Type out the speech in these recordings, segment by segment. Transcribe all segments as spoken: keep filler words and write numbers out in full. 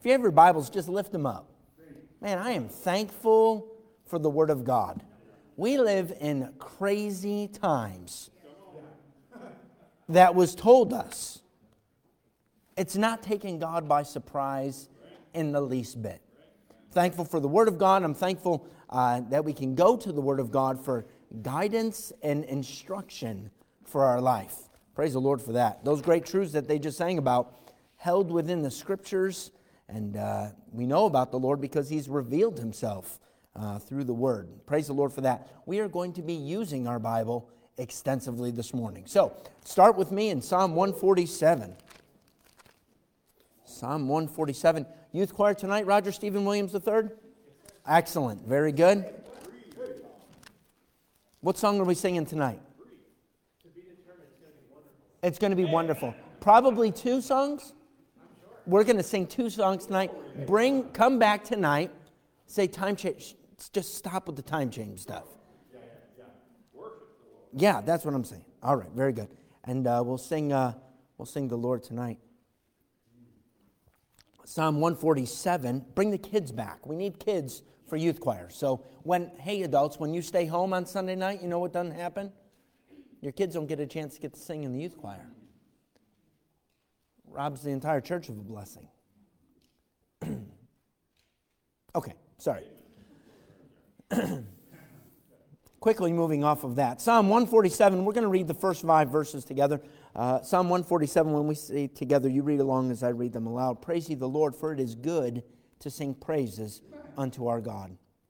If you have your Bibles, just lift them up. Man, I am thankful for the Word of God. We live in crazy times. That was told us. It's not taking God by surprise in the least bit. Thankful for the Word of God. I'm thankful uh, that we can go to the Word of God for guidance and instruction for our life. Praise the Lord for that. Those great truths that they just sang about, held within the Scriptures, and uh, we know about the Lord because He's revealed Himself uh, through the Word. Praise the Lord for that. We are going to be using our Bible extensively this morning. So, start with me in Psalm one forty-seven. Psalm one forty-seven. Youth choir tonight, Roger Stephen Williams the third? Excellent. Very good. What song are we singing tonight? It's going to be wonderful. Probably two songs? We're going to sing two songs tonight. Bring, come back tonight. Say time change. Just stop with the time change stuff. Yeah, that's what I'm saying. All right, very good. And uh, we'll sing. Uh, we'll sing the Lord tonight. Psalm one forty-seven. Bring the kids back. We need kids for youth choir. So when, hey adults, when you stay home on Sunday night, you know what doesn't happen? Your kids don't get a chance to get to sing in the youth choir. Robs the entire church of a blessing. Okay, sorry. Quickly moving off of that. Psalm one forty-seven, we're going to read the first five verses together. Uh, Psalm one forty-seven, when we say together, you read along as I read them aloud. Praise ye the Lord, for it is good to sing praises unto our God.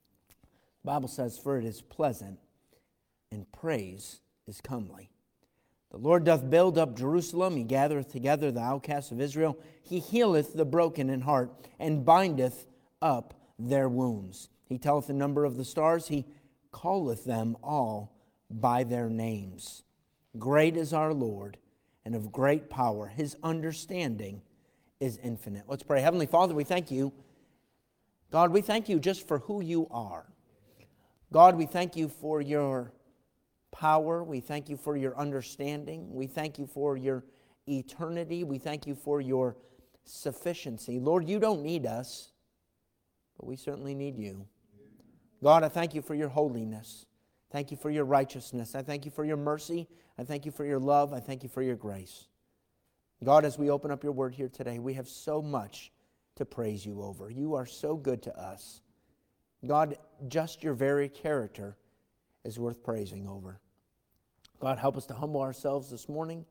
The Bible says, for it is pleasant, and praise is comely. The Lord doth build up Jerusalem, He gathereth together the outcasts of Israel. He healeth the broken in heart, and bindeth up their wounds. He telleth the number of the stars, He calleth them all by their names. Great is our Lord, and of great power. His understanding is infinite. Let's pray. Heavenly Father, we thank You. God, we thank You just for who You are. God, we thank You for Your power. We thank You for Your understanding. We thank You for Your eternity. We thank You for Your sufficiency. Lord, You don't need us, but we certainly need You. God, I thank You for Your holiness. Thank You for Your righteousness. I thank You for Your mercy. I thank You for Your love. I thank You for Your grace. God, as we open up Your word here today, we have so much to praise You over. You are so good to us. God, just Your very character is worth praising over. God, help us to humble ourselves this morning,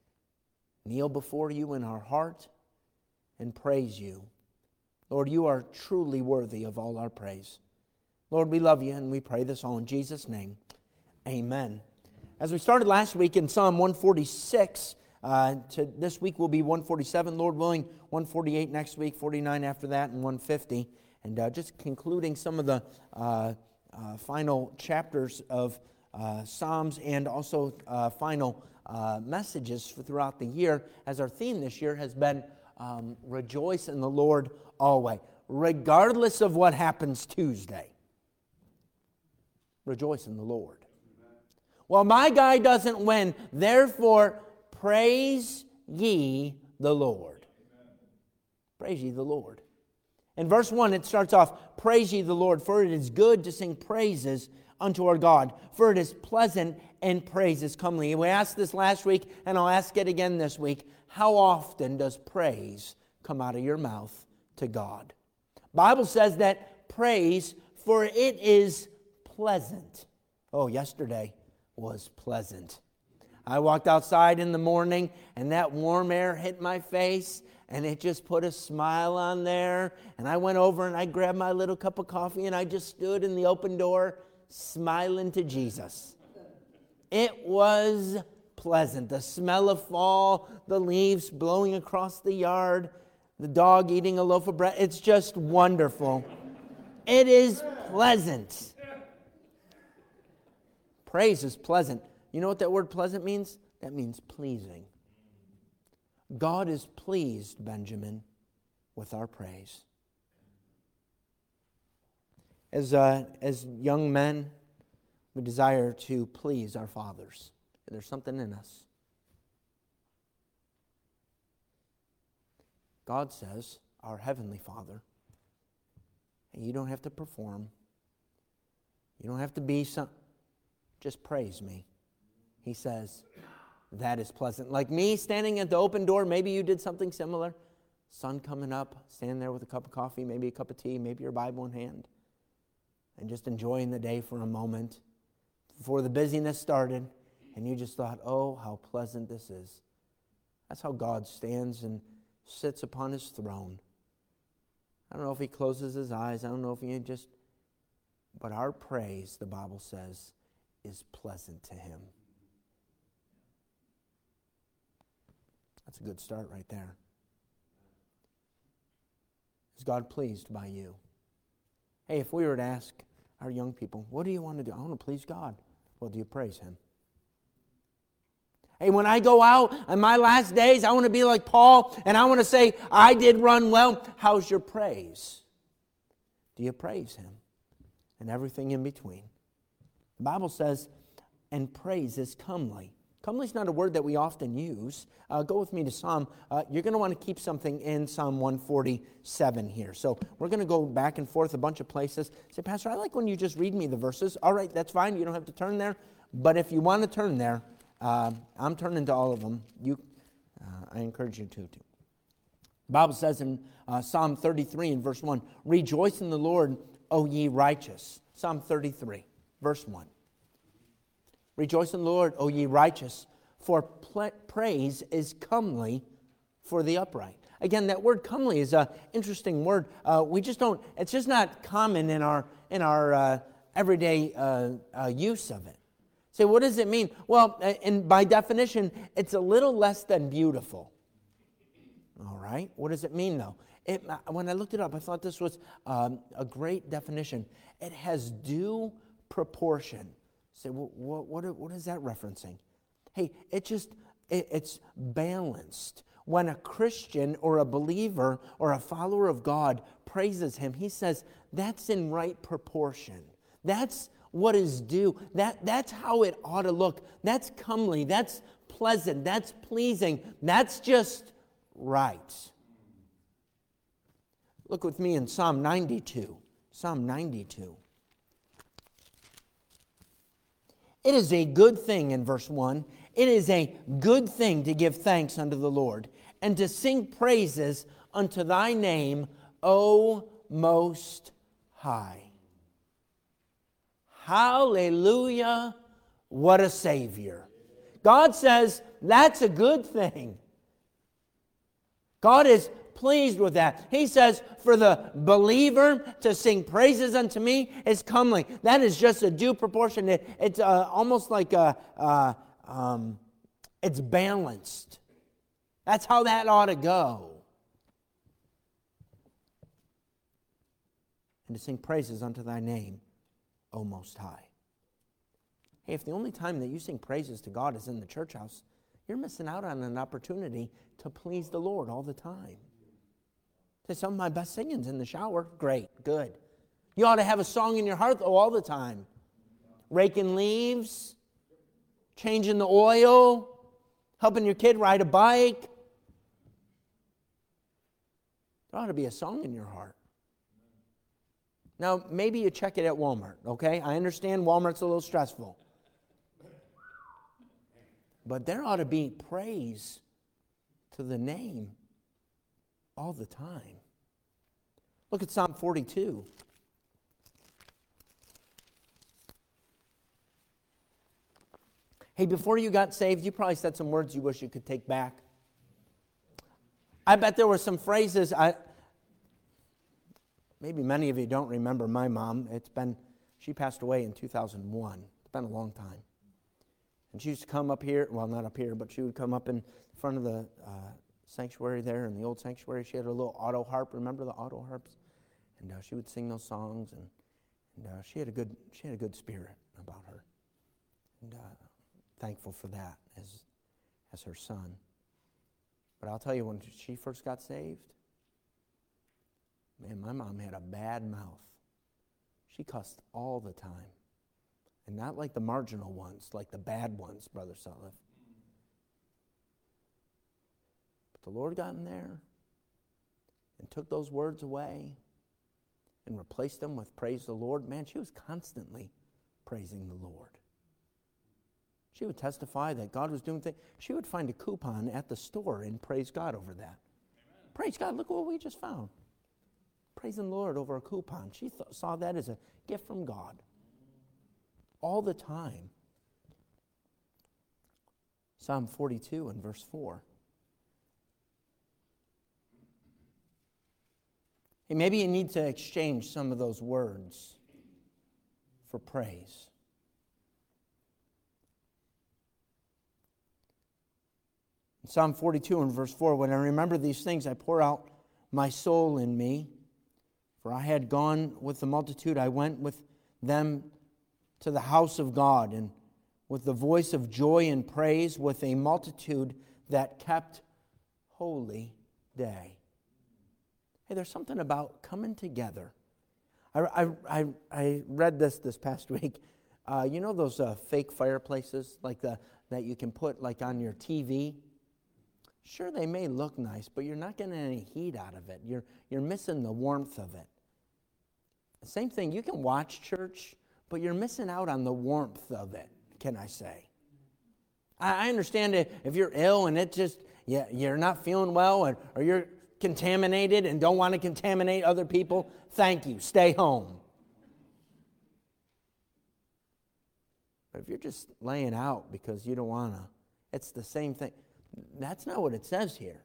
kneel before You in our heart, and praise You. Lord, You are truly worthy of all our praise. Lord, we love You, and we pray this all in Jesus' name. Amen. As we started last week in Psalm one forty-six, uh, to this week will be one forty-seven, Lord willing, one forty-eight next week, forty-nine after that, and one fifty. And uh, just concluding some of the uh, uh, final chapters of uh, Psalms and also uh, final uh, messages for throughout the year, as our theme this year has been um, rejoice in the Lord always, regardless of what happens Tuesday. Rejoice in the Lord. Well, my guy doesn't win, therefore praise ye the Lord. Praise ye the Lord. In verse one, it starts off, praise ye the Lord, for it is good to sing praises unto our God, for it is pleasant and praise is comely. We asked this last week, and I'll ask it again this week. How often does praise come out of your mouth to God? The Bible says that praise, for it is pleasant. Oh, yesterday was pleasant. I walked outside in the morning, and that warm air hit my face, and it just put a smile on there. And I went over and I grabbed my little cup of coffee, and I just stood in the open door smiling to Jesus. It was pleasant. The smell of fall, the leaves blowing across the yard, the dog eating a loaf of bread. It's just wonderful. It is pleasant. Praise is pleasant. You know what that word pleasant means? That means pleasing. God is pleased, Benjamin, with our praise. As, uh, as young men, we desire to please our fathers. There's something in us. God says our Heavenly Father. And you don't have to perform. You don't have to be some, just praise me. He says, that is pleasant. Like me standing at the open door, maybe you did something similar. Sun coming up, standing there with a cup of coffee, maybe a cup of tea, maybe your Bible in hand, and just enjoying the day for a moment before the busyness started, and you just thought, oh, how pleasant this is. That's how God stands and sits upon his throne. I don't know if he closes his eyes. I don't know if he just... But our praise, the Bible says, is pleasant to him. That's a good start right there. Is God pleased by you? Hey, if we were to ask our young people, what do you want to do? I want to please God. Well, do you praise him? Hey, when I go out on my last days, I want to be like Paul, and I want to say, I did run well. How's your praise? Do you praise him? And everything in between. The Bible says, and praise is comely. Comely is not a word that we often use. Uh, go with me to Psalm. Uh, you're going to want to keep something in Psalm one forty-seven here. So we're going to go back and forth a bunch of places. Say, Pastor, I like when you just read me the verses. All right, that's fine. You don't have to turn there. But if you want to turn there, uh, I'm turning to all of them. You, uh, I encourage you to. to. The Bible says in uh, Psalm thirty-three and verse one, rejoice in the Lord, O ye righteous. Psalm thirty-three, verse one. Rejoice in the Lord, O ye righteous, for pl- praise is comely for the upright. Again, that word comely is an interesting word. Uh, we just don't, it's just not common in our in our uh, everyday uh, uh, use of it. Say, what does it mean? Well, and by definition, it's a little less than beautiful. All right, what does it mean though? It, when I looked it up, I thought this was um, a great definition. It has due proportion. Say, well, what, what, what is that referencing? Hey, it just, it, it's balanced. When a Christian or a believer or a follower of God praises him, he says, that's in right proportion. That's what is due. That, that's how it ought to look. That's comely. That's pleasant. That's pleasing. That's just right. Look with me in Psalm ninety-two. Psalm ninety-two. It is a good thing, in verse one, it is a good thing to give thanks unto the Lord and to sing praises unto thy name, O Most High. Hallelujah, what a Savior. God says that's a good thing. God is pleased with that. He says, for the believer to sing praises unto me is comely. That is just a due proportion. It, it's uh, almost like a, uh, um, it's balanced. That's how that ought to go. And to sing praises unto thy name, O Most High. Hey, if the only time that you sing praises to God is in the church house, you're missing out on an opportunity to please the Lord all the time. Say, some of my best singing's in the shower. Great, good. You ought to have a song in your heart, though, all the time. Raking leaves, changing the oil, helping your kid ride a bike. There ought to be a song in your heart. Now, maybe you check it at Walmart, okay? I understand Walmart's a little stressful. But there ought to be praise to the name all the time. Look at Psalm forty-two. Hey, before you got saved, you probably said some words you wish you could take back. I bet there were some phrases, I, maybe many of you don't remember my mom. It's been, she passed away in two thousand one. It's been a long time. And she used to come up here, well, not up here, but she would come up in front of the uh, sanctuary there, in the old sanctuary. She had a little auto harp. Remember the auto harps? And uh, she would sing those songs, and, and uh, she had a good she had a good spirit about her. And uh, thankful for that as as her son. But I'll tell you, when she first got saved, man, my mom had a bad mouth. She cussed all the time. And not like the marginal ones, like the bad ones, Brother Sutliff. But the Lord got in there, and took those words away and replaced them with praise the Lord, man, she was constantly praising the Lord. She would testify that God was doing things. She would find a coupon at the store and praise God over that. Amen. Praise God, look what we just found. Praising the Lord over a coupon. She th- saw that as a gift from God. All the time. Psalm forty-two and verse four. Hey, maybe you need to exchange some of those words for praise. In Psalm forty-two and verse four, when I remember these things, I pour out my soul in me. For I had gone with the multitude, I went with them to the house of God, and with the voice of joy and praise, with a multitude that kept holy day. Hey, there's something about coming together. I, I, I, I read this this past week. Uh, you know those uh, fake fireplaces like the that you can put like on your T V? Sure, they may look nice, but you're not getting any heat out of it. You're, you're missing the warmth of it. Same thing, you can watch church, but you're missing out on the warmth of it, can I say? I, I understand it if you're ill and it just, yeah, you're not feeling well, or, or you're contaminated and don't want to contaminate other people, thank you, stay home. But if you're just laying out because you don't want to, it's the same thing. That's not what it says here.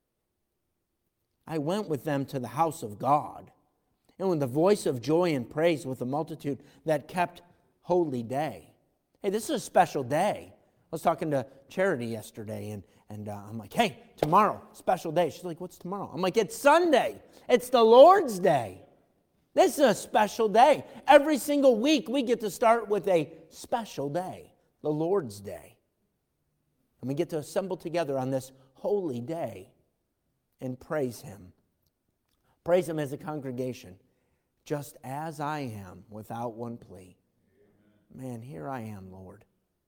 I went with them to the house of God, and with the voice of joy and praise with the multitude that kept holy day. Hey, this is a special day. I was talking to Charity yesterday, and, and uh, I'm like, hey, tomorrow, special day. She's like, what's tomorrow? I'm like, it's Sunday. It's the Lord's Day. This is a special day. Every single week, we get to start with a special day, the Lord's Day. And we get to assemble together on this holy day and praise Him. Praise Him as a congregation, just as I am, without one plea. Man, here I am, Lord.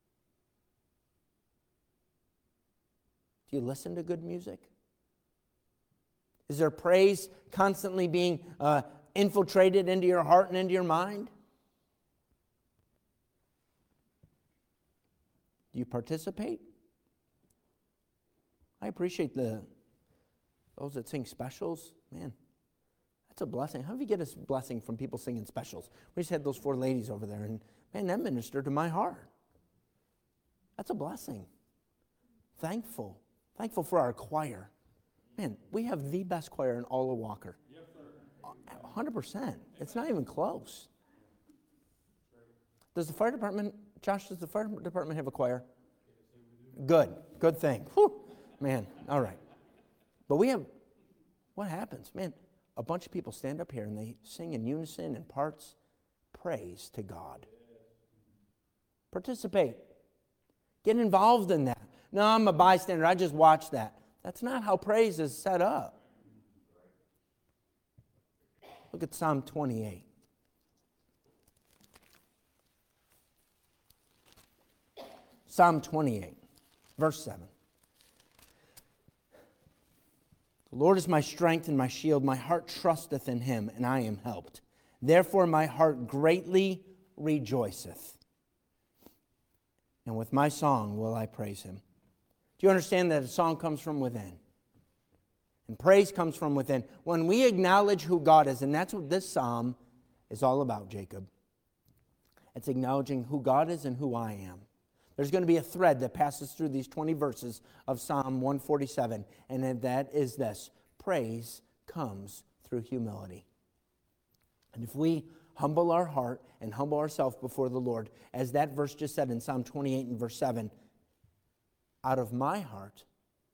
Do you listen to good music? Is there praise constantly being uh, infiltrated into your heart and into your mind? Do you participate? I appreciate the those that sing specials. Man, that's a blessing. How do you get a blessing from people singing specials? We just had those four ladies over there, and man, that ministered to my heart. That's a blessing. Thankful. Thankful for our choir. Man, we have the best choir in all of Walker. Yes, sir. one hundred percent. It's not even close. Does the fire department, Josh, does the fire department have a choir? Good. Good thing. Whew. Man, all right. But we have, what happens? Man, a bunch of people stand up here and they sing in unison in parts. Praise to God. Participate. Get involved in that. No, I'm a bystander. I just watch that. That's not how praise is set up. Look at Psalm twenty-eight. Psalm twenty-eight, verse seven. The Lord is my strength and my shield. My heart trusteth in Him, and I am helped. Therefore my heart greatly rejoiceth. And with my song will I praise Him. Do you understand that a song comes from within? And praise comes from within. When we acknowledge who God is, and that's what this psalm is all about, Jacob. It's acknowledging who God is and who I am. There's going to be a thread that passes through these twenty verses of Psalm one forty-seven, and that is this: praise comes through humility. And if we humble our heart and humble ourselves before the Lord, as that verse just said in Psalm twenty-eight and verse seven, out of my heart,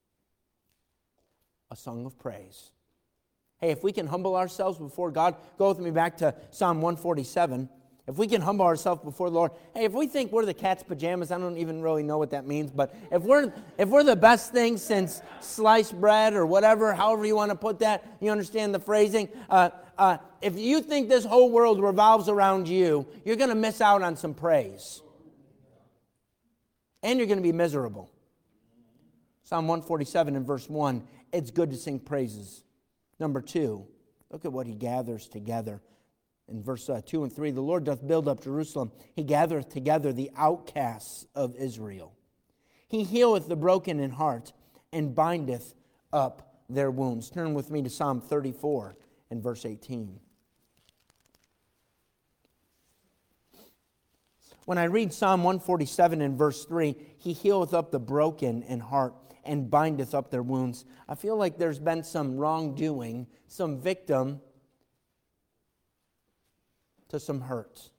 a song of praise. Hey, if we can humble ourselves before God, go with me back to Psalm one forty-seven. If we can humble ourselves before the Lord, hey, if we think we're the cat's pajamas, I don't even really know what that means, but if we're if we're the best thing since sliced bread or whatever, however you want to put that, you understand the phrasing. Uh, uh, if you think this whole world revolves around you, you're going to miss out on some praise. And you're going to be miserable. Psalm one forty-seven and verse one, it's good to sing praises Number two, look at what he gathers together. In verse uh, two and three, the Lord doth build up Jerusalem. He gathereth together the outcasts of Israel. He healeth the broken in heart and bindeth up their wounds. Turn with me to Psalm thirty-four and verse eighteen. When I read Psalm one forty-seven and verse three, he healeth up the broken in heart and bindeth up their wounds. I feel like there's been some wrongdoing, some victim to some hurts.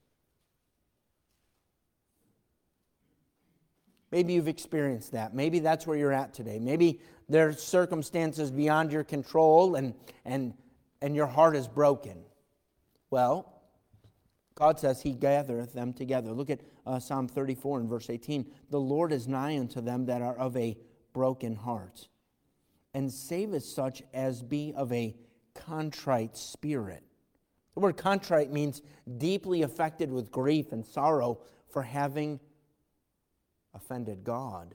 Maybe you've experienced that. Maybe that's where you're at today. Maybe there's circumstances beyond your control and, and, and your heart is broken. Well, God says he gathereth them together. Look at uh, Psalm thirty-four and verse eighteen. The Lord is nigh unto them that are of a broken heart, and saveth such as be of a contrite spirit. The word contrite means deeply affected with grief and sorrow for having offended God.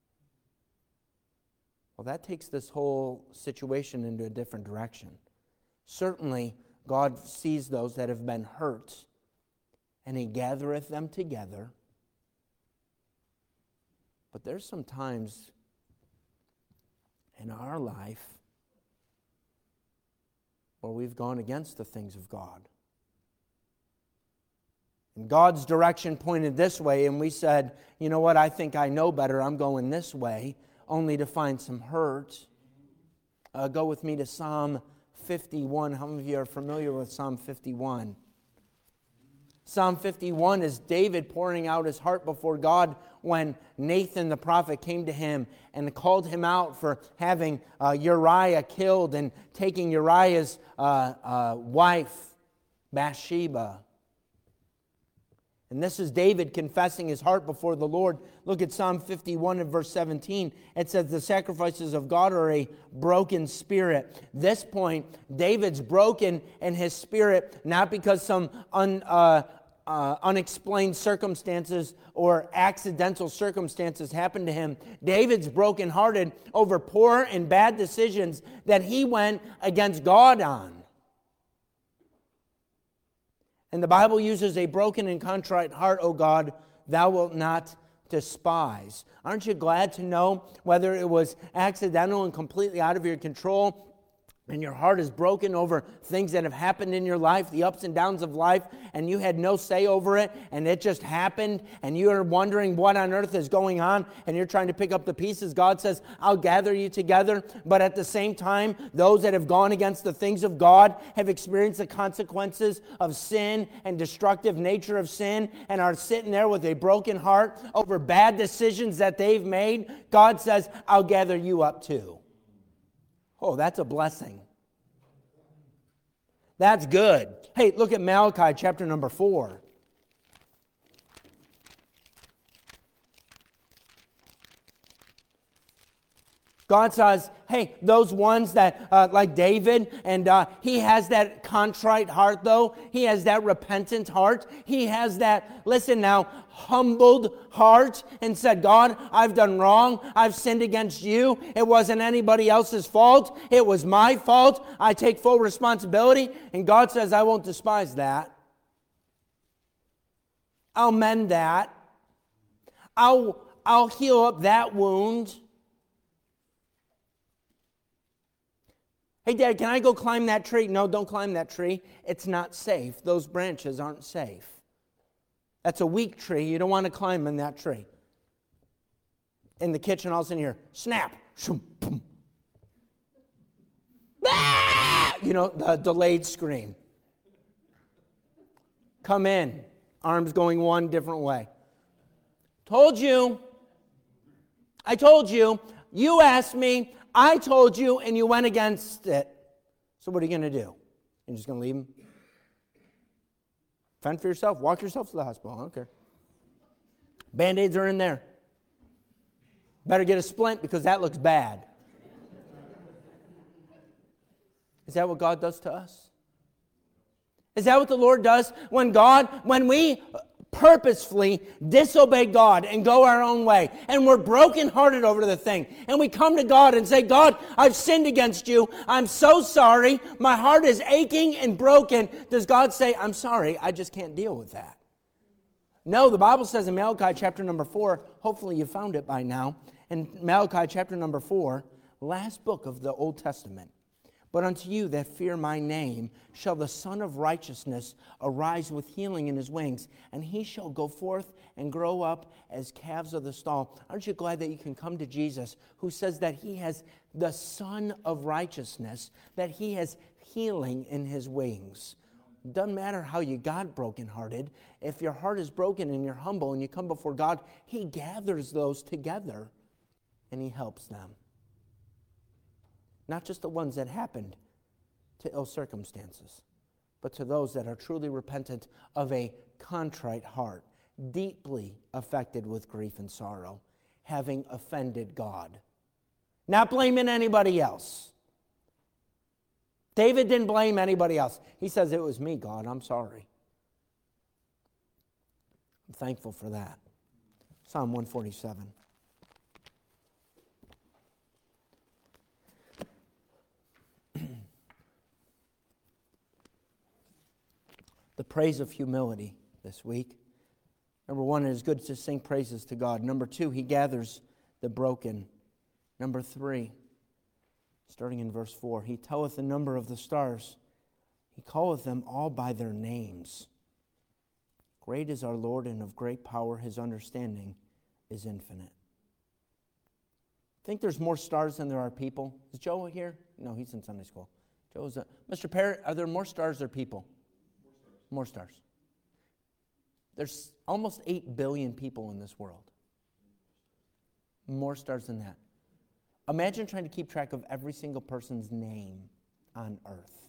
Well, that takes this whole situation into a different direction. Certainly, God sees those that have been hurt, and he gathereth them together. But there's some times in our life where we've gone against the things of God. And God's direction pointed this way, and we said, you know what, I think I know better, I'm going this way, only to find some hurt. Uh, go with me to Psalm fifty-one. How many of you are familiar with Psalm fifty-one? Psalm fifty-one is David pouring out his heart before God when Nathan the prophet came to him and called him out for having uh, Uriah killed and taking Uriah's uh, uh, wife, Bathsheba. And this is David confessing his heart before the Lord. Look at Psalm fifty-one and verse seventeen. It says, the sacrifices of God are a broken spirit. This point, David's broken in his spirit, not because some un, uh, uh, unexplained circumstances or accidental circumstances happened to him. David's brokenhearted over poor and bad decisions that he went against God on. And the Bible uses a broken and contrite heart, O God, thou wilt not despise. Aren't you glad to know whether it was accidental and completely out of your control, and your heart is broken over things that have happened in your life, the ups and downs of life, and you had no say over it, and it just happened, and you are wondering what on earth is going on, and you're trying to pick up the pieces. God says, I'll gather you together. But at the same time, those that have gone against the things of God have experienced the consequences of sin and destructive nature of sin, and are sitting there with a broken heart over bad decisions that they've made. God says, I'll gather you up too. Oh, that's a blessing. That's good. Hey, look at Malachi chapter number four. God says, hey, those ones that, uh, like David, and uh, he has that contrite heart, though. He has that repentant heart. He has that, listen now, humbled heart, and said, God, I've done wrong. I've sinned against you. It wasn't anybody else's fault. It was my fault. I take full responsibility. And God says, I won't despise that. I'll mend that. I'll, I'll heal up that wound. Hey, Dad, can I go climb that tree? No, don't climb that tree. It's not safe. Those branches aren't safe. That's a weak tree. You don't want to climb in that tree. In the kitchen, all of a sudden you hear, snap. Shoom, boom. Ah! You know, the delayed scream. Come in. Arms going one different way. Told you. I told you. You asked me. I told you, and you went against it. So what are you going to do? You're just going to leave him? Fend for yourself. Walk yourself to the hospital. I don't care. Band-Aids are in there. Better get a splint because that looks bad. Is that what God does to us? Is that what the Lord does? When God, when we purposefully disobey God and go our own way, and we're brokenhearted over the thing, and we come to God and say, God, I've sinned against you. I'm so sorry. My heart is aching and broken. Does God say, I'm sorry, I just can't deal with that? No, the Bible says in Malachi chapter number four, hopefully you found it by now, in Malachi chapter number four, last book of the Old Testament. But unto you that fear my name shall the Son of Righteousness arise with healing in his wings, and he shall go forth and grow up as calves of the stall. Aren't you glad that you can come to Jesus, who says that he has the Son of Righteousness, that he has healing in his wings? Doesn't matter how you got brokenhearted. If your heart is broken and you're humble and you come before God, he gathers those together and he helps them. Not just the ones that happened to ill circumstances, but to those that are truly repentant of a contrite heart, deeply affected with grief and sorrow, having offended God. Not blaming anybody else. David didn't blame anybody else. He says, it was me, God, I'm sorry. I'm thankful for that. Psalm one forty-seven. The praise of humility this week. Number one, it is good to sing praises to God. Number two, he gathers the broken. Number three, starting in verse four, he telleth the number of the stars. He calleth them all by their names. Great is our Lord, and of great power. His understanding is infinite. Think there's more stars than there are people? Is Joe here? No, he's in Sunday school. Joe's a, Mister Parrott, are there more stars or people? More stars. There's almost eight billion people in this world. More stars than that. Imagine trying to keep track of every single person's name on earth.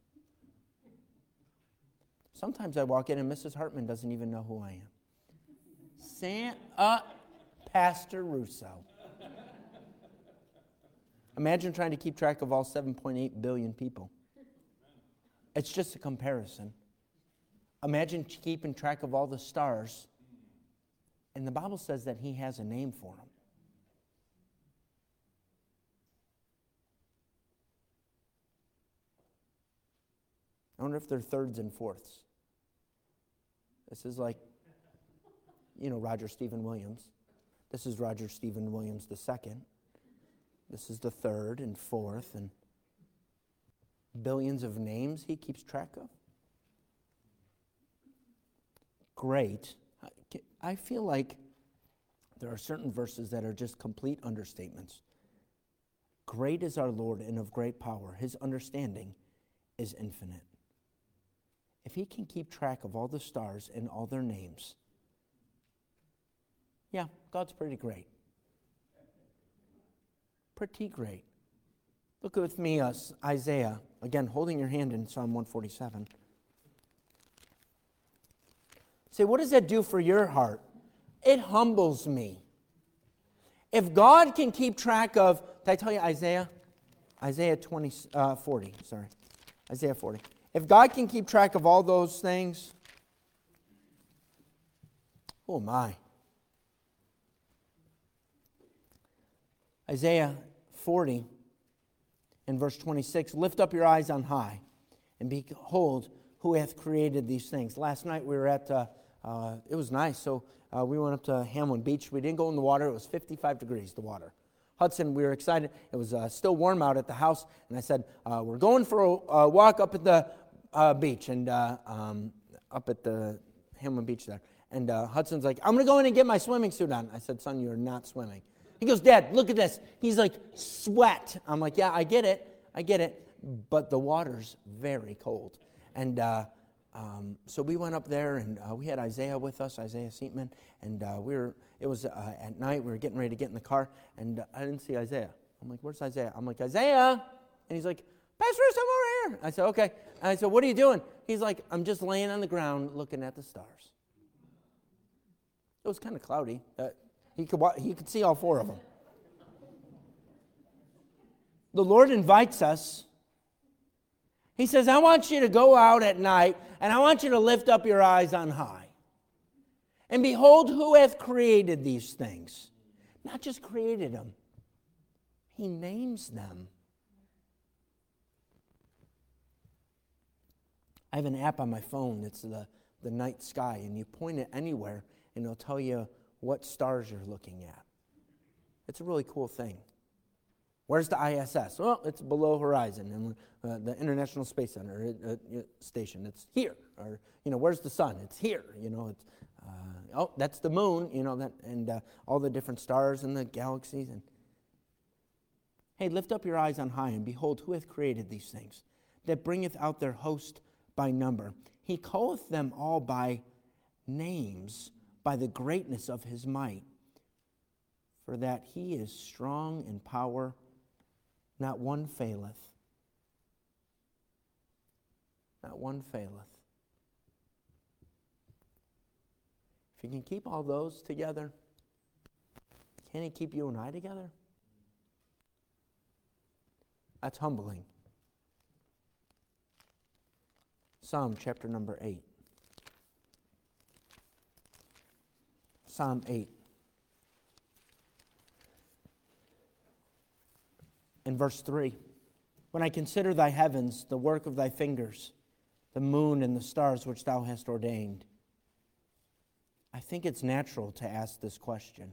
Sometimes I walk in and Missus Hartman doesn't even know who I am. Sam, uh, Pastor Russo. Imagine trying to keep track of all seven point eight billion people. It's just a comparison. Imagine keeping track of all the stars. And the Bible says that he has a name for them. I wonder if they're thirds and fourths. This is like, you know, Roger Stephen Williams. This is Roger Stephen Williams the second. This is the third and fourth and billions of names he keeps track of. Great. I feel like there are certain verses that are just complete understatements. Great is our Lord and of great power. His understanding is infinite. If he can keep track of all the stars and all their names, yeah, God's pretty great. Pretty great. Look with me, uh, Isaiah, again, holding your hand in Psalm one forty-seven. Say, what does that do for your heart? It humbles me. If God can keep track of, did I tell you Isaiah? Isaiah twenty, uh, forty, sorry. Isaiah forty. If God can keep track of all those things, oh my. Isaiah forty in verse twenty-six, lift up your eyes on high and behold who hath created these things. Last night we were at, uh, uh, it was nice, so uh, we went up to Hamlin Beach. We didn't go in the water. It was fifty-five degrees, the water. Hudson, we were excited. It was uh, still warm out at the house, and I said, uh, we're going for a, a walk up at the uh, beach, and uh, um, up at the Hamlin Beach there. And uh, Hudson's like, I'm going to go in and get my swimming suit on. I said, son, you're not swimming. He goes, Dad, look at this. He's like, sweat. I'm like, yeah, I get it. I get it. But the water's very cold. And uh, um, so we went up there, and uh, we had Isaiah with us, Isaiah Seatman. And uh, we were, it was uh, at night. We were getting ready to get in the car, and uh, I didn't see Isaiah. I'm like, where's Isaiah? I'm like, Isaiah. And he's like, Pastor, I'm over here. I said, okay. And I said, what are you doing? He's like, I'm just laying on the ground looking at the stars. It was kind of cloudy. Uh, He could, he could see all four of them. The Lord invites us. He says, I want you to go out at night, and I want you to lift up your eyes on high. And behold, who hath created these things? Not just created them. He names them. I have an app on my phone. It's the, the night sky. And you point it anywhere, and it'll tell you what stars you're looking at. It's a really cool thing. Where's the I S S? Well, it's below horizon, and uh, the International Space Center uh, uh, station. It's here. Or you know, where's the sun? It's here. You know, it's uh, oh, that's the moon. You know that, and uh, all the different stars and the galaxies. And hey, lift up your eyes on high, and behold, who hath created these things, that bringeth out their host by number? He calleth them all by names, by the greatness of his might. For that he is strong in power, not one faileth. Not one faileth. If he can keep all those together, can he keep you and I together? That's humbling. Psalm chapter number eight. Psalm eight. In verse three, when I consider thy heavens, the work of thy fingers, the moon and the stars which thou hast ordained, I think it's natural to ask this question.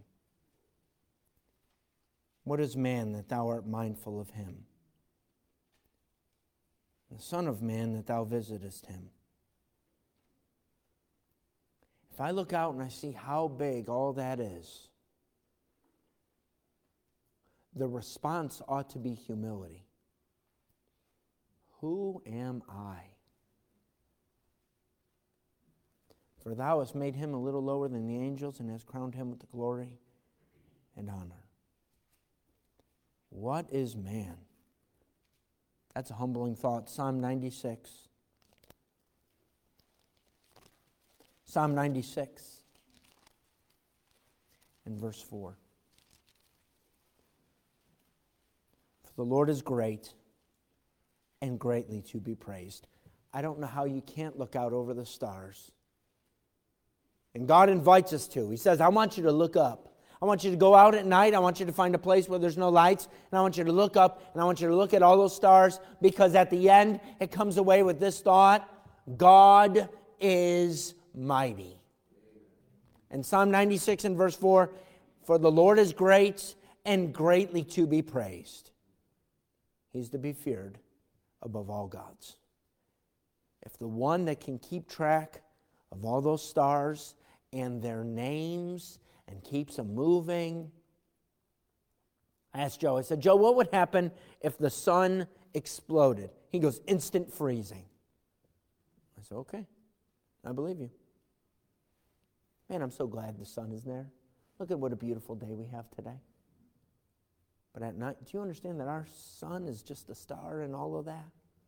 What is man that thou art mindful of him? The Son of Man that thou visitest him? If I look out and I see how big all that is, the response ought to be humility. Who am I? For thou hast made him a little lower than the angels, and hast crowned him with the glory and honor. What is man? That's a humbling thought. Psalm ninety-six. Psalm ninety-six and verse four. For the Lord is great and greatly to be praised. I don't know how you can't look out over the stars. And God invites us to. He says, I want you to look up. I want you to go out at night. I want you to find a place where there's no lights. And I want you to look up, and I want you to look at all those stars, because at the end, it comes away with this thought: God is mighty. And Psalm ninety-six and verse four, for the Lord is great and greatly to be praised. He's to be feared above all gods. If the one that can keep track of all those stars and their names and keeps them moving. I asked Joe, I said, Joe, what would happen if the sun exploded? He goes, instant freezing. I said, okay, I believe you. Man, I'm so glad the sun is there. Look at what a beautiful day we have today. But at night, do you understand that our sun is just a star and all of that?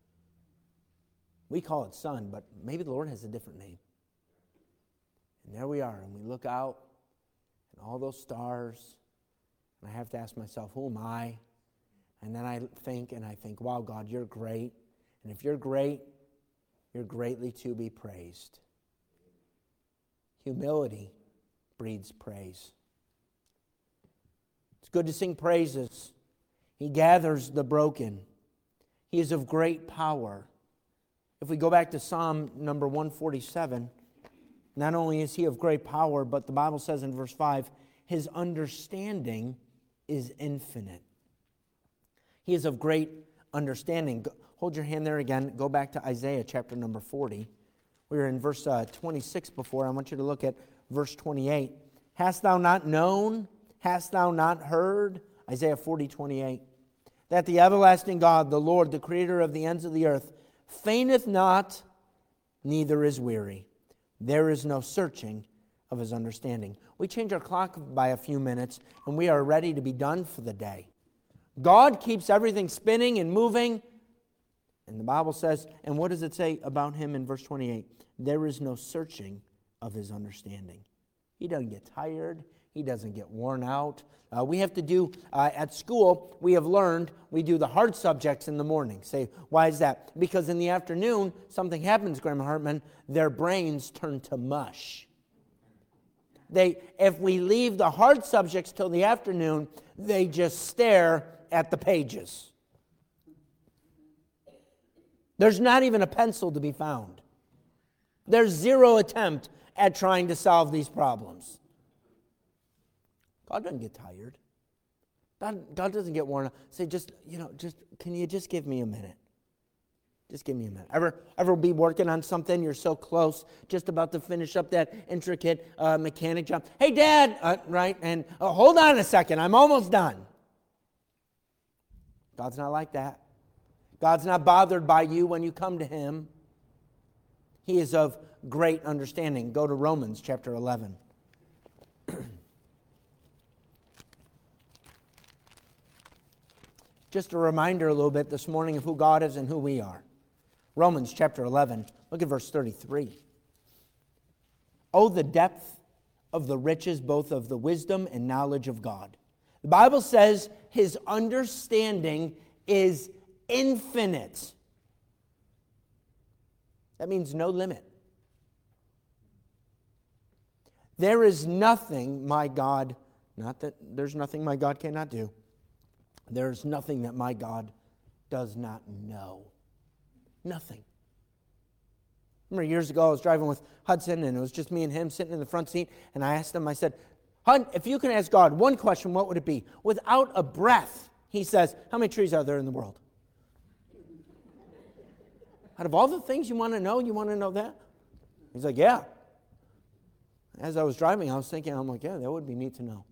We call it sun, but maybe the Lord has a different name. And there we are, and we look out, and all those stars, and I have to ask myself, who am I? And then I think, and I think, wow, God, you're great. And if you're great, you're greatly to be praised. Humility breeds praise. It's good to sing praises. He gathers the broken. He is of great power. If we go back to Psalm number one forty-seven, not only is he of great power, but the Bible says in verse five, his understanding is infinite. He is of great understanding. Hold your hand there again. Go back to Isaiah chapter number forty. We were in verse uh, twenty-six before. I want you to look at verse twenty-eight. Hast thou not known? Hast thou not heard? Isaiah forty, twenty-eight. That the everlasting God, the Lord, the creator of the ends of the earth, fainteth not, neither is weary. There is no searching of his understanding. We change our clock by a few minutes, and we are ready to be done for the day. God keeps everything spinning and moving. And the Bible says, and what does it say about him in verse twenty-eight? There is no searching of his understanding. He doesn't get tired. He doesn't get worn out. Uh, we have to do, uh, at school, we have learned, we do the hard subjects in the morning. Say, why is that? Because in the afternoon, something happens, Grandma Hartman, their brains turn to mush. They, if we leave the hard subjects till the afternoon, they just stare at the pages. There's not even a pencil to be found. There's zero attempt at trying to solve these problems. God doesn't get tired. God, God doesn't get worn out. Say, just, you know, just, can you just give me a minute? Just give me a minute. Ever, ever be working on something, you're so close, just about to finish up that intricate uh, mechanic job. Hey, Dad, uh, right? And oh, hold on a second, I'm almost done. God's not like that. God's not bothered by you when you come to Him. He is of great understanding. Go to Romans chapter eleven. Just a reminder a little bit this morning of who God is and who we are. Romans chapter eleven, look at verse thirty-three. Oh, the depth of the riches, both of the wisdom and knowledge of God. The Bible says His understanding is infinite. That means no limit. There is nothing my God, not that there's nothing my God cannot do. There is nothing that my God does not know. Nothing. Remember years ago I was driving with Hudson and it was just me and him sitting in the front seat, and I asked him, I said, Hud, if you can ask God one question, what would it be? Without a breath, he says, how many trees are there in the world? Out of all the things you want to know, you want to know that? He's like, yeah. As I was driving, I was thinking, I'm like, yeah, that would be neat to know.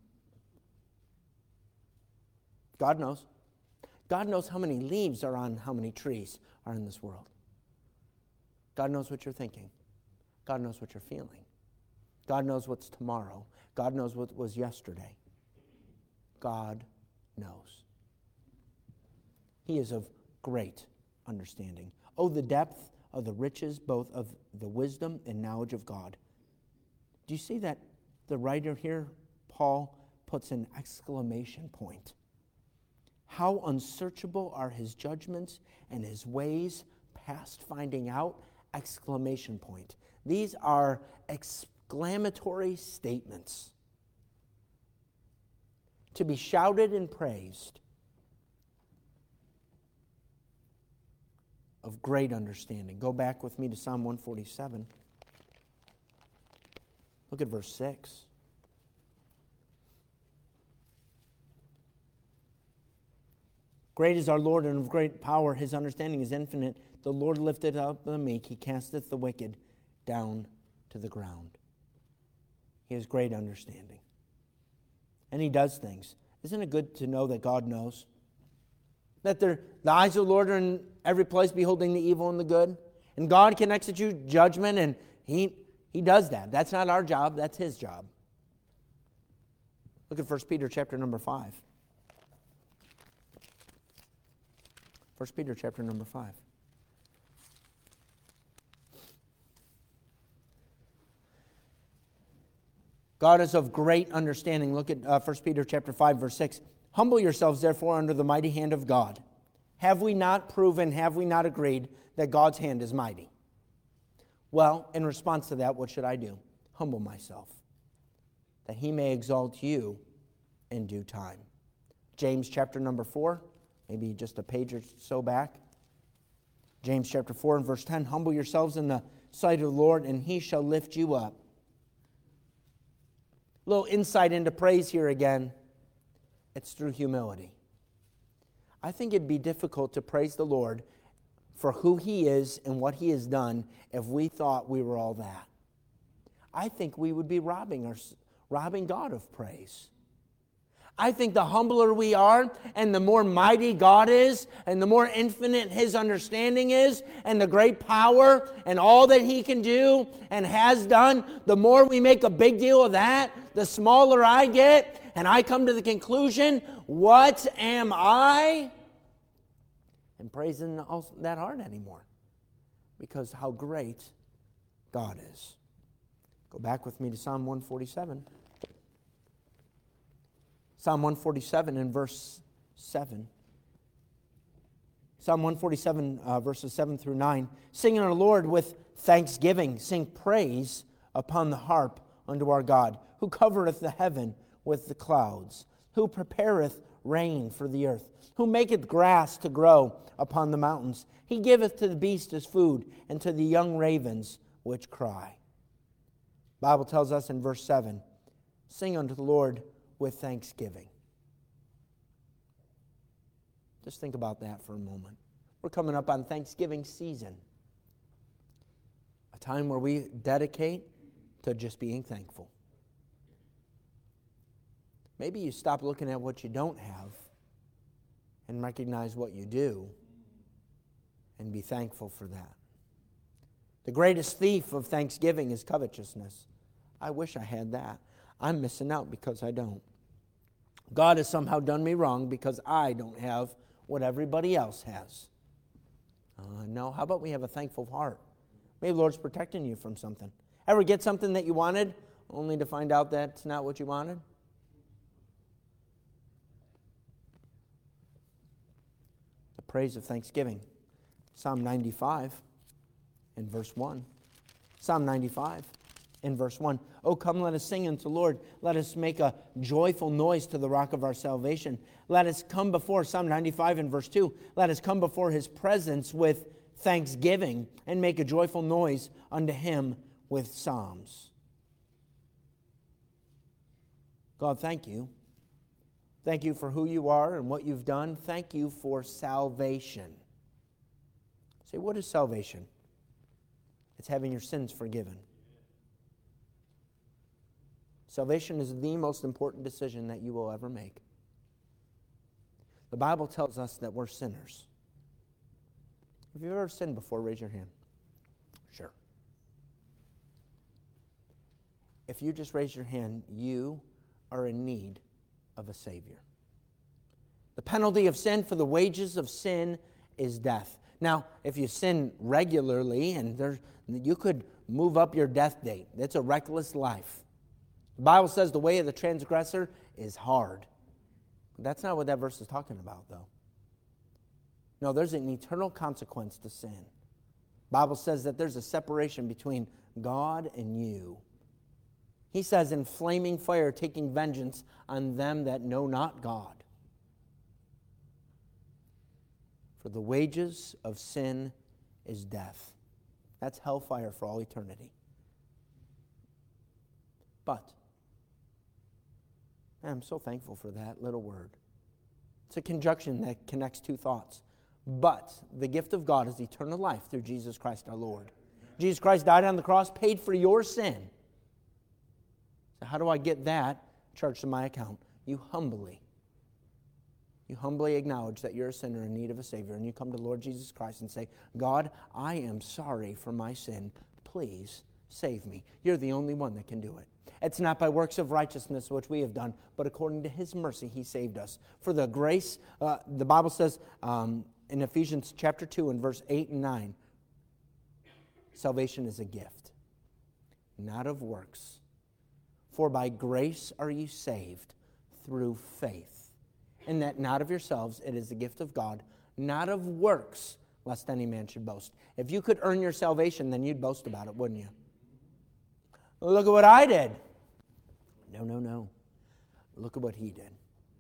God knows. God knows how many leaves are on how many trees are in this world. God knows what you're thinking. God knows what you're feeling. God knows what's tomorrow. God knows what was yesterday. God knows. He is of great understanding. Oh, the depth of the riches, both of the wisdom and knowledge of God. Do you see that the writer here, Paul, puts an exclamation point? How unsearchable are His judgments and His ways past finding out? Exclamation point. These are exclamatory statements to be shouted and praised, of great understanding. Go back with me to Psalm one forty-seven. Look at verse six. Great is our Lord, and of great power. His understanding is infinite. The Lord lifted up the meek. He casteth the wicked down to the ground. He has great understanding. And He does things. Isn't it good to know that God knows? That the eyes of the Lord are in every place, beholding the evil and the good. And God can execute judgment, and He, he does that. That's not our job. That's His job. Look at First Peter chapter number five. First Peter chapter number five. God is of great understanding. Look at uh, First Peter chapter five, verse six. Humble yourselves, therefore, under the mighty hand of God. Have we not proven, have we not agreed that God's hand is mighty? Well, in response to that, what should I do? Humble myself, that He may exalt you in due time. James chapter number four. Maybe just a page or so back. James chapter four and verse ten. Humble yourselves in the sight of the Lord, and He shall lift you up. A little insight into praise here again. It's through humility. I think it'd be difficult to praise the Lord for who He is and what He has done if we thought we were all that. I think we would be robbing our, robbing God of praise. I think the humbler we are and the more mighty God is and the more infinite His understanding is and the great power and all that He can do and has done, the more we make a big deal of that, the smaller I get, and I come to the conclusion, what am I? And praise isn't that hard anymore because how great God is. Go back with me to Psalm one forty-seven. Psalm one forty-seven and verse seven. Psalm one forty-seven, uh, verses seven through nine. Sing unto the Lord with thanksgiving. Sing praise upon the harp unto our God, who covereth the heaven with the clouds, who prepareth rain for the earth, who maketh grass to grow upon the mountains. He giveth to the beast his food, and to the young ravens which cry. The Bible tells us in verse seven, sing unto the Lord with thanksgiving. Just think about that for a moment. We're coming up on Thanksgiving season, a time where we dedicate to just being thankful. Maybe you stop looking at what you don't have and recognize what you do and be thankful for that. The greatest thief of thanksgiving is covetousness. I wish I had that. I'm missing out because I don't. God has somehow done me wrong because I don't have what everybody else has. Uh, no, how about we have a thankful heart? Maybe the Lord's protecting you from something. Ever get something that you wanted only to find out that's not what you wanted? The praise of thanksgiving. Psalm ninety-five in verse one. Psalm ninety-five in verse one. Oh, come, let us sing unto the Lord. Let us make a joyful noise to the rock of our salvation. Let us come before, Psalm ninety-five in verse two, let us come before his presence with thanksgiving and make a joyful noise unto him with psalms. God, thank you. Thank you for who you are and what you've done. Thank you for salvation. Say, what is salvation? It's having your sins forgiven. Salvation is the most important decision that you will ever make. The Bible tells us that we're sinners. Have you ever sinned before? Raise your hand. Sure. If you just raise your hand, you are in need of a Savior. The penalty of sin, for the wages of sin is death. Now, if you sin regularly, and there's, you could move up your death date. That's a reckless life. The Bible says the way of the transgressor is hard. But that's not what that verse is talking about, though. No, there's an eternal consequence to sin. The Bible says that there's a separation between God and you. He says, in flaming fire, taking vengeance on them that know not God. For the wages of sin is death. That's hellfire for all eternity. But, I'm so thankful for that little word. It's a conjunction that connects two thoughts. But the gift of God is eternal life through Jesus Christ our Lord. Jesus Christ died on the cross, paid for your sin. So how do I get that charged to my account? You humbly, you humbly acknowledge that you're a sinner in need of a Savior, and you come to Lord Jesus Christ and say, God, I am sorry for my sin. Please save me. You're the only one that can do it. It's not by works of righteousness which we have done, but according to his mercy he saved us. For the grace, uh, the Bible says um, in Ephesians chapter two and verse eight and nine, salvation is a gift, not of works. For by grace are you saved through faith. And that not of yourselves, it is the gift of God, not of works, lest any man should boast. If you could earn your salvation, then you'd boast about it, wouldn't you? Look at what I did. No, no, no. Look at what he did.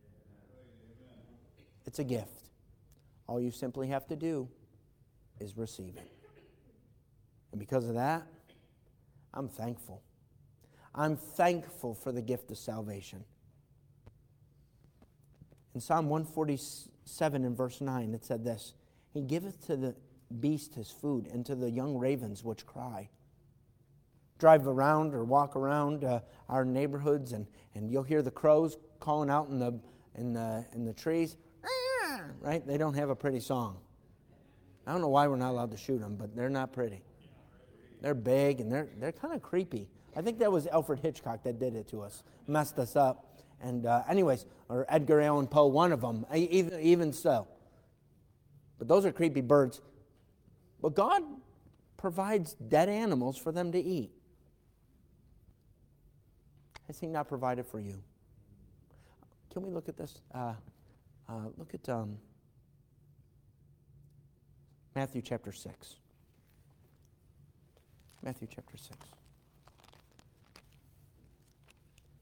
It's a gift. All you simply have to do is receive it. And because of that, I'm thankful. I'm thankful for the gift of salvation. In Psalm one forty-seven and verse nine, it said this, he giveth to the beast his food, and to the young ravens which cry. Drive around or walk around uh, our neighborhoods, and, and you'll hear the crows calling out in the in the in the trees. Right? They don't have a pretty song. I don't know why we're not allowed to shoot them, but they're not pretty. They're big and they're they're kind of creepy. I think that was Alfred Hitchcock that did it to us, messed us up. And uh, anyways, or Edgar Allan Poe, one of them, even even so. But those are creepy birds. But God provides dead animals for them to eat. Has he not provided for you? Can we look at this? Uh, uh, look at um, Matthew chapter six. Matthew chapter six.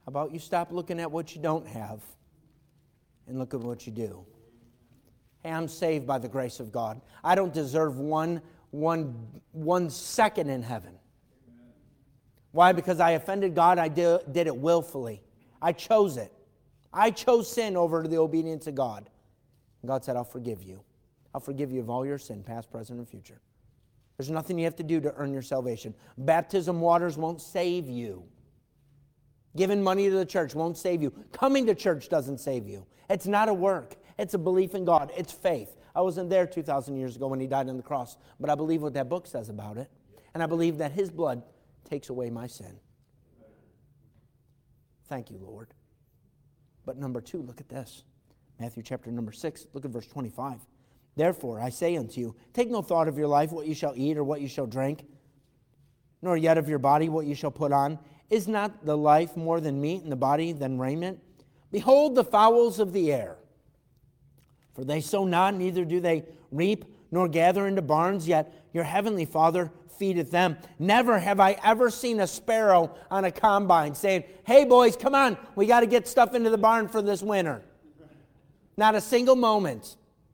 about you stop looking at what you don't have and look at what you do? Hey, I'm saved by the grace of God. I don't deserve one, one, one second in heaven. Why? Because I offended God. I did, did it willfully. I chose it. I chose sin over the obedience of God. And God said, I'll forgive you. I'll forgive you of all your sin, past, present, and future. There's nothing you have to do to earn your salvation. Baptism waters won't save you. Giving money to the church won't save you. Coming to church doesn't save you. It's not a work. It's a belief in God. It's faith. I wasn't there two thousand years ago when He died on the cross, but I believe what that book says about it. And I believe that His blood takes away my sin. Thank you, Lord. But number two, look at this. Matthew chapter number six, look at verse twenty-five. Therefore, I say unto you, take no thought of your life, what you shall eat or what you shall drink, nor yet of your body, what you shall put on. Is not the life more than meat, and the body than raiment? Behold the fowls of the air. For they sow not, neither do they reap, nor gather into barns, yet your heavenly Father feedeth them. Never have I ever seen a sparrow on a combine saying, hey boys, come on, we got to get stuff into the barn for this winter. Not a single moment.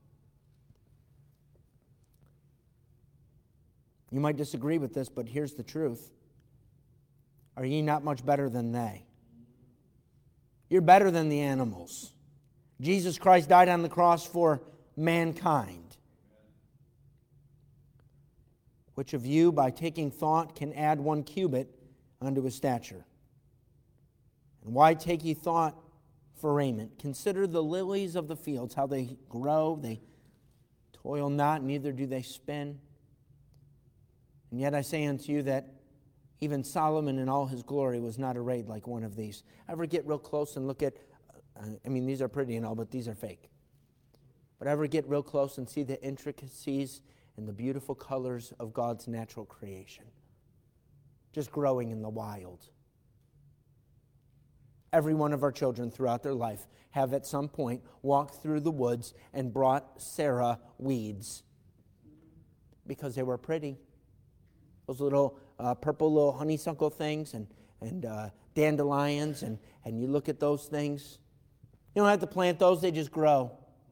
You might disagree with this, but here's the truth. Are ye not much better than they? You're better than the animals. Jesus Christ died on the cross for mankind. Which of you, by taking thought, can add one cubit unto his stature? And why take ye thought for raiment? Consider the lilies of the fields, how they grow, they toil not, neither do they spin. And yet I say unto you that even Solomon in all his glory was not arrayed like one of these. Ever get real close and look at, uh, I mean, these are pretty and all, but these are fake. But ever get real close and see the intricacies and the beautiful colors of God's natural creation, just growing in the wild. Every one of our children throughout their life have at some point walked through the woods and brought Sarah weeds because they were pretty. Those little uh, purple little honeysuckle things and, and uh, dandelions, and, and you look at those things. You don't have to plant those, they just grow.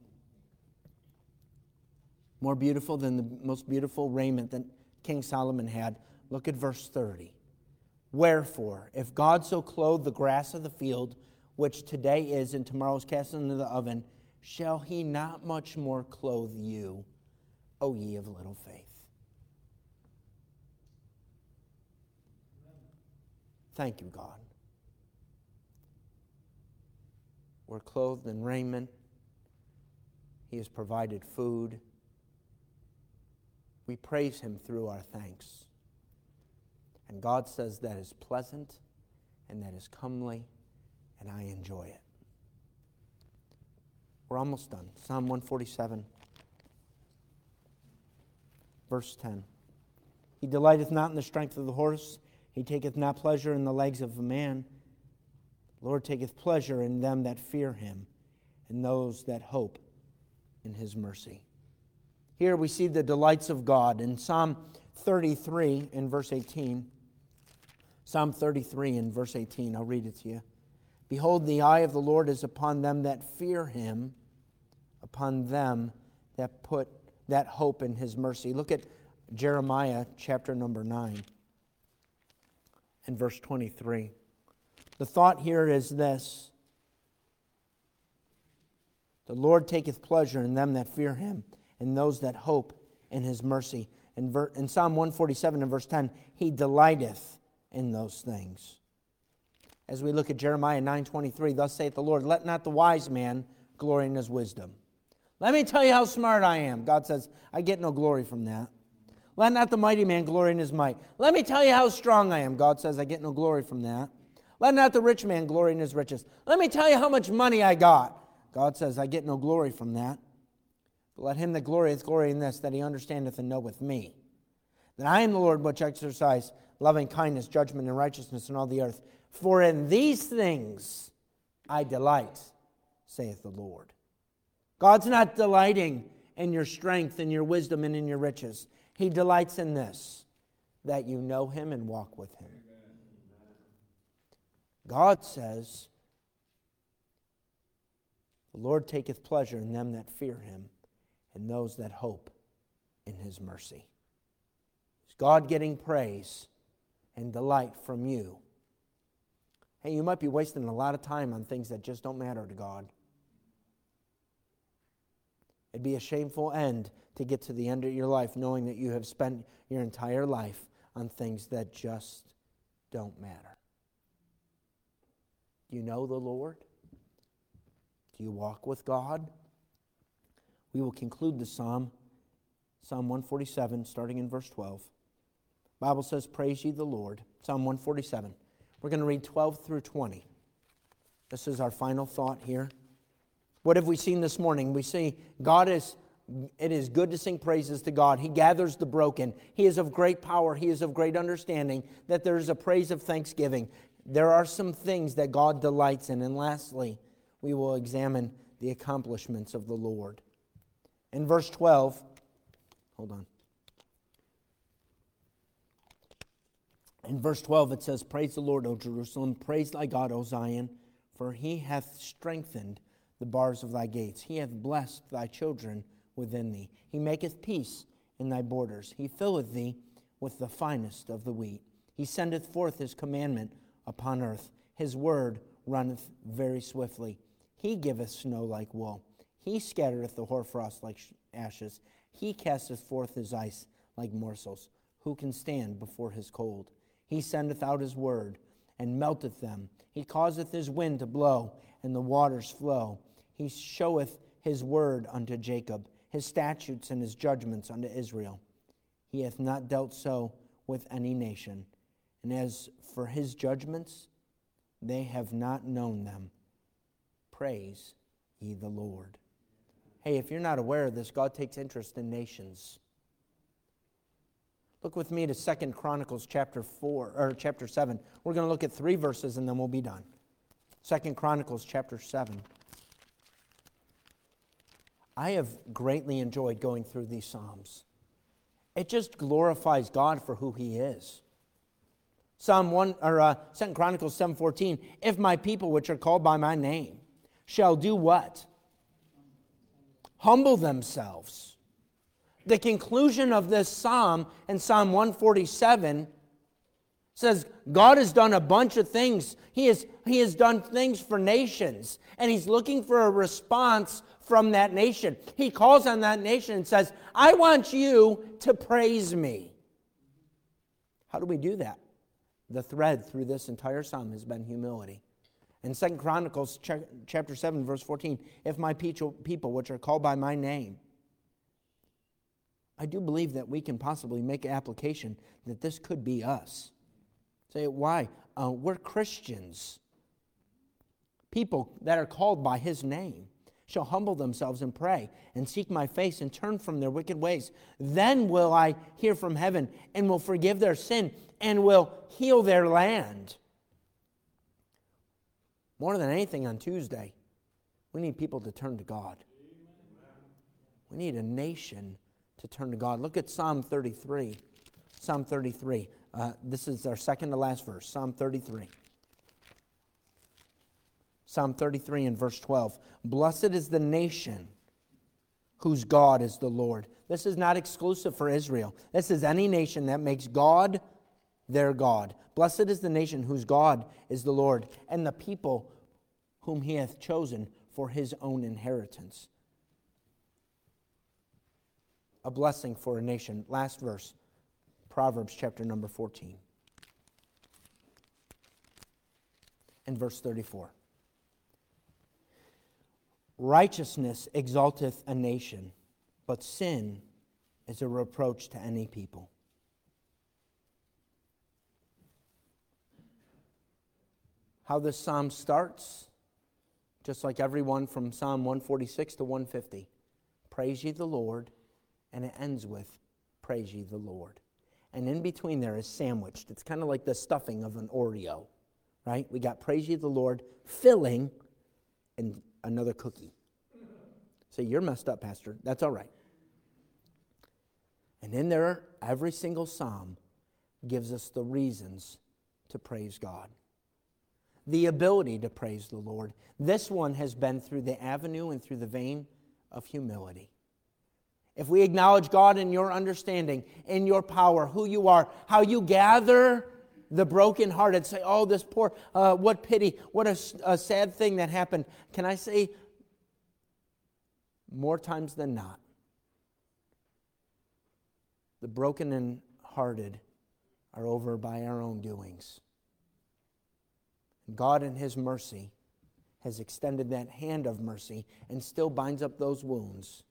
More beautiful than the most beautiful raiment that King Solomon had. Look at verse thirty. Wherefore, if God so clothe the grass of the field, which today is and tomorrow is cast into the oven, shall He not much more clothe you, O ye of little faith? Thank you, God. We're clothed in raiment. He has provided food. We praise Him through our thanks. And God says that is pleasant and that is comely, and I enjoy it. We're almost done. Psalm one forty-seven, verse ten. He delighteth not in the strength of the horse. He taketh not pleasure in the legs of a man. The Lord taketh pleasure in them that fear Him, and those that hope in His mercy. Here we see the delights of God. In Psalm thirty-three, in verse eighteen, Psalm thirty-three, in verse eighteen, I'll read it to you. Behold, the eye of the Lord is upon them that fear Him, upon them that put that hope in His mercy. Look at Jeremiah chapter number nine. In verse twenty-three. The thought here is this. The Lord taketh pleasure in them that fear Him, and those that hope in His mercy. In, ver- in Psalm one forty-seven and verse ten, He delighteth in those things. As we look at Jeremiah nine twenty-three, thus saith the Lord, let not the wise man glory in his wisdom. Let me tell you how smart I am. God says, I get no glory from that. Let not the mighty man glory in his might. Let me tell you how strong I am. God says, I get no glory from that. Let not the rich man glory in his riches. Let me tell you how much money I got. God says, I get no glory from that. But let him that glorieth glory in this, that he understandeth and knoweth me. That I am the Lord which exercise loving kindness, judgment, and righteousness in all the earth. For in these things I delight, saith the Lord. God's not delighting in your strength, in your wisdom, and in your riches. He delights in this, that you know Him and walk with Him. God says, the Lord taketh pleasure in them that fear him, and those that hope in his mercy. Is God getting praise and delight from you? Hey, you might be wasting a lot of time on things that just don't matter to God. It'd be a shameful end to get to the end of your life knowing that you have spent your entire life on things that just don't matter. Do you know the Lord? Do you walk with God? We will conclude the psalm, Psalm one forty-seven, starting in verse twelve. The Bible says, praise ye the Lord. Psalm one forty-seven. We're going to read twelve through twenty. This is our final thought here. What have we seen this morning? We see God is, it is good to sing praises to God. He gathers the broken. He is of great power. He is of great understanding, that there is a praise of thanksgiving. There are some things that God delights in. And lastly, we will examine the accomplishments of the Lord. In verse twelve, hold on. In verse twelve it says, praise the Lord, O Jerusalem. Praise thy God, O Zion. For he hath strengthened the bars of thy gates. He hath blessed thy children within thee. He maketh peace in thy borders. He filleth thee with the finest of the wheat. He sendeth forth his commandment upon earth. His word runneth very swiftly. He giveth snow like wool. He scattereth the hoarfrost like ashes. He casteth forth his ice like morsels. Who can stand before his cold? He sendeth out his word, and melteth them. He causeth his wind to blow, and the waters flow. He showeth his word unto Jacob, his statutes and his judgments unto Israel. He hath not dealt so with any nation. And as for his judgments, they have not known them. Praise ye the Lord. Hey, if you're not aware of this, God takes interest in nations. Look with me to Second Chronicles chapter four or chapter seven. We're going to look at three verses and then we'll be done. Second Chronicles chapter seven. I have greatly enjoyed going through these Psalms. It just glorifies God for who he is. Psalm one or uh, Second Chronicles seven fourteen. If my people which are called by my name shall do what? Humble themselves. The conclusion of this psalm in Psalm one forty-seven says God has done a bunch of things. He has, he has done things for nations, and he's looking for a response from that nation. He calls on that nation and says, I want you to praise me. How do we do that? The thread through this entire psalm has been humility. In Second Chronicles chapter seven, verse fourteen, if my people which are called by my name, I do believe that we can possibly make an application that this could be us. Say, why? Uh, we're Christians. People that are called by his name shall humble themselves and pray and seek my face and turn from their wicked ways. Then will I hear from heaven and will forgive their sin and will heal their land. More than anything on Tuesday, we need people to turn to God. We need a nation to turn to God. Look at Psalm thirty-three. Psalm thirty-three. Uh, this is our second to last verse. Psalm thirty-three. Psalm thirty-three and verse twelve. Blessed is the nation whose God is the Lord. This is not exclusive for Israel. This is any nation that makes God their God. Blessed is the nation whose God is the Lord, and the people whom he hath chosen for his own inheritance. A blessing for a nation. Last verse, Proverbs chapter number fourteen. And verse thirty-four. Righteousness exalteth a nation, but sin is a reproach to any people. How this psalm starts, just like every one from Psalm one forty-six to one fifty. Praise ye the Lord. And it ends with, praise ye the Lord. And in between there is sandwiched. It's kind of like the stuffing of an Oreo, right? We got praise ye the Lord, filling, and another cookie. So you're messed up, Pastor. That's all right. And in there, every single psalm gives us the reasons to praise God. the ability to praise the Lord. This one has been through the avenue and through the vein of humility. If we acknowledge God in your understanding, in your power, who you are, how you gather the brokenhearted, say, oh, this poor, uh, what pity, what a, a sad thing that happened. Can I say, more times than not, the broken and hearted are over by our own doings. God in His mercy has extended that hand of mercy and still binds up those wounds.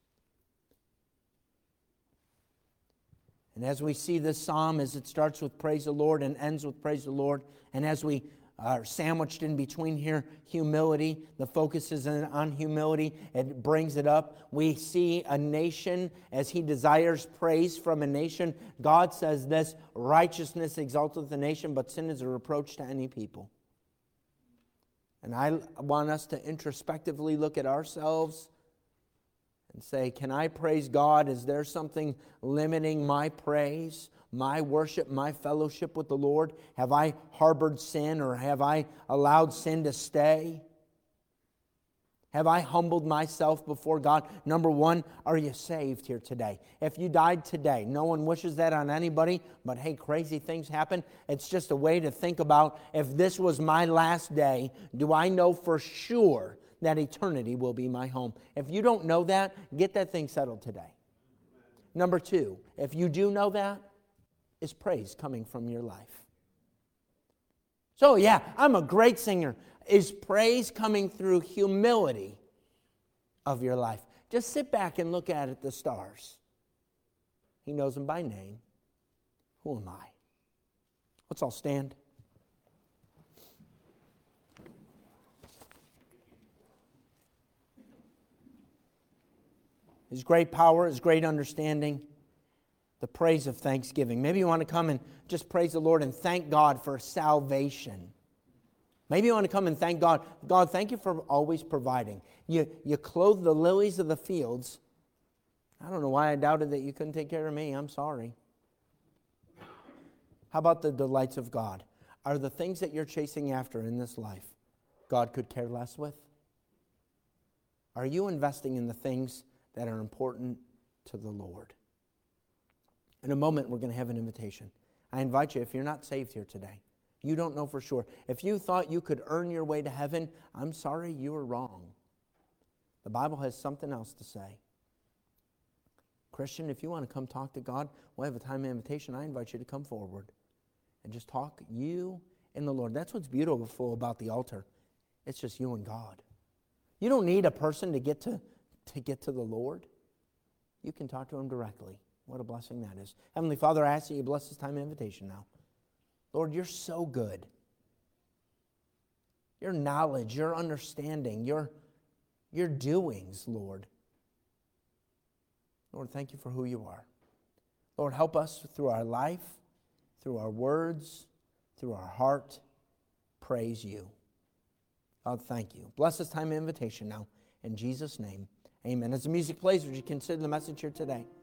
And as we see this psalm, as it starts with praise the Lord and ends with praise the Lord, and as we are sandwiched in between here, humility, the focus is on humility, it brings it up. We see a nation as He desires praise from a nation. God says this, righteousness exalteth the nation, but sin is a reproach to any people. And I want us to introspectively look at ourselves and say, can I praise God? Is there something limiting my praise, my worship, my fellowship with the Lord? Have I harbored sin, or have I allowed sin to stay? Have I humbled myself before God? Number one, are you saved here today? If you died today, no one wishes that on anybody, but hey, crazy things happen. It's just a way to think about, if this was my last day, do I know for sure that eternity will be my home? If you don't know that, get that thing settled today. Number two, if you do know that, is praise coming from your life? So yeah, I'm a great singer. Is praise coming through humility of your life? Just sit back and look at it, the stars. He knows them by name. Who am I? Let's all stand. His great power, His great understanding, the praise of thanksgiving. Maybe you want to come and just praise the Lord and thank God for salvation. Maybe you want to come and thank God. God, thank you for always providing. You, you clothe the lilies of the fields. I don't know why I doubted that you couldn't take care of me. I'm sorry. How about the delights of God? Are the things that you're chasing after in this life God could care less with? Are you investing in the things that are important to the Lord? In a moment, we're going to have an invitation. I invite you, if you're not saved here today, you don't know for sure. If you thought you could earn your way to heaven, I'm sorry, you were wrong. The Bible has something else to say. Christian, if you want to come talk to God, we'll have a time of invitation. I invite you to come forward and just talk, you and the Lord. That's what's beautiful about the altar. It's just you and God. You don't need a person to get to, to get to the Lord. You can talk to Him directly. What a blessing that is. Heavenly Father, I ask that you bless this time of invitation now. Lord, you're so good. Your knowledge, your understanding, your, your doings, Lord. Lord, thank you for who you are. Lord, help us through our life, through our words, through our heart, praise you. God, thank you. Bless this time of invitation now. In Jesus' name, amen. As the music plays, would you consider the message here today?